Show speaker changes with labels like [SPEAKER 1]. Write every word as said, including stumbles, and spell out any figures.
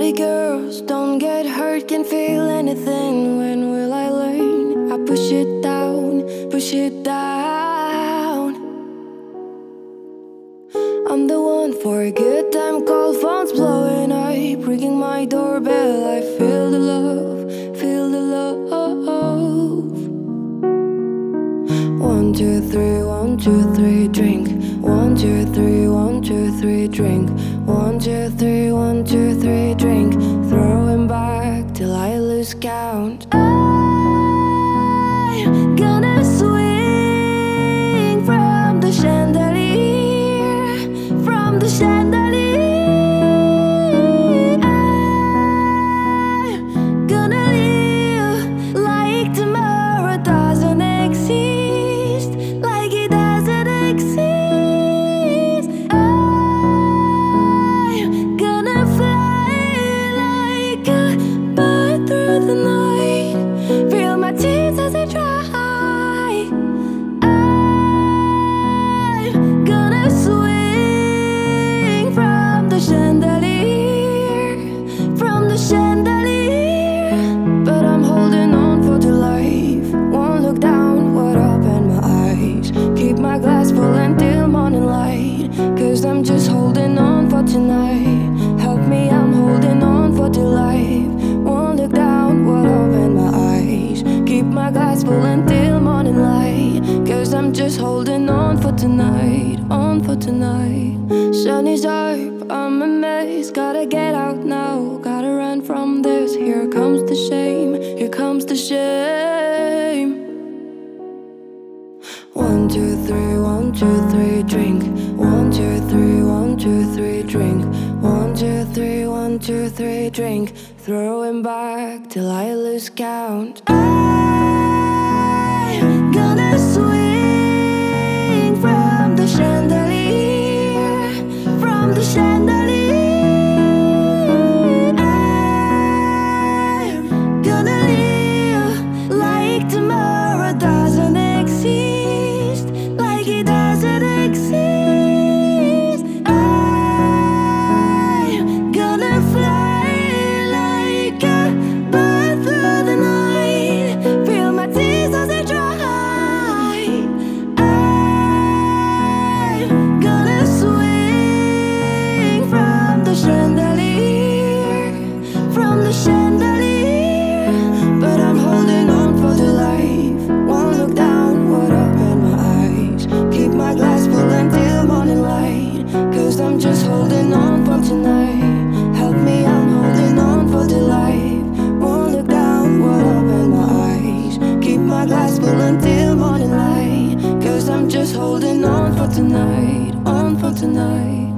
[SPEAKER 1] Baby girls, don't get hurt, can't feel anything. When will I learn? I push it down, push it down. I'm the one for a good time, call phones blowing up, ringing my doorbell. I feel the love, feel the love. One, two, three, one, two, three, drink. One, two, three, one, two, three, drink. One, two, three, one, two, three, drink. Throwing back till I lose count. I'm gonna swing from the chandelier, from the chandelier. I'm gonna live like tomorrow doesn't exist, like it doesn't exist. I'm gonna fly like a bird through the night, feel my tears as I try. I'm gonna swing from the chandelier, from the chandelier. But I'm holding on for dear life, won't look down, won't open my eyes. Keep my glass full until morning light, cause I'm just holding on for tonight. Help me, I'm holding on for dear life, won't look down, won't open my eyes. Keep my glass full until morning light, cause I'm just holding on for tonight, on for tonight. Sun is up, I'm a mess, gotta get out now, gotta run from this. Here comes the shame, here comes the shame. One, two, three, one, two, three, drink. One, two, three, one, two, three, drink. One, two, three, one, two, three, drink. Throwing back till I lose count. I'm gonna swing from the chandelier, from the chandelier. I'm gonna live like tomorrow doesn't exist, like it doesn't exist. I'm gonna fly like a bird through the night, feel my tears as I dry. I'm gonna swing from the chandelier, from the chandelier. But I'm holding on for dear life, won't look down, won't open my eyes. Keep my glass full until morning light, cause I'm just holding on for tonight. Help me, I'm holding on for dear life, won't look down, won't open my eyes. Keep my glass full until morning light, cause I'm just holding on for tonight, on for tonight.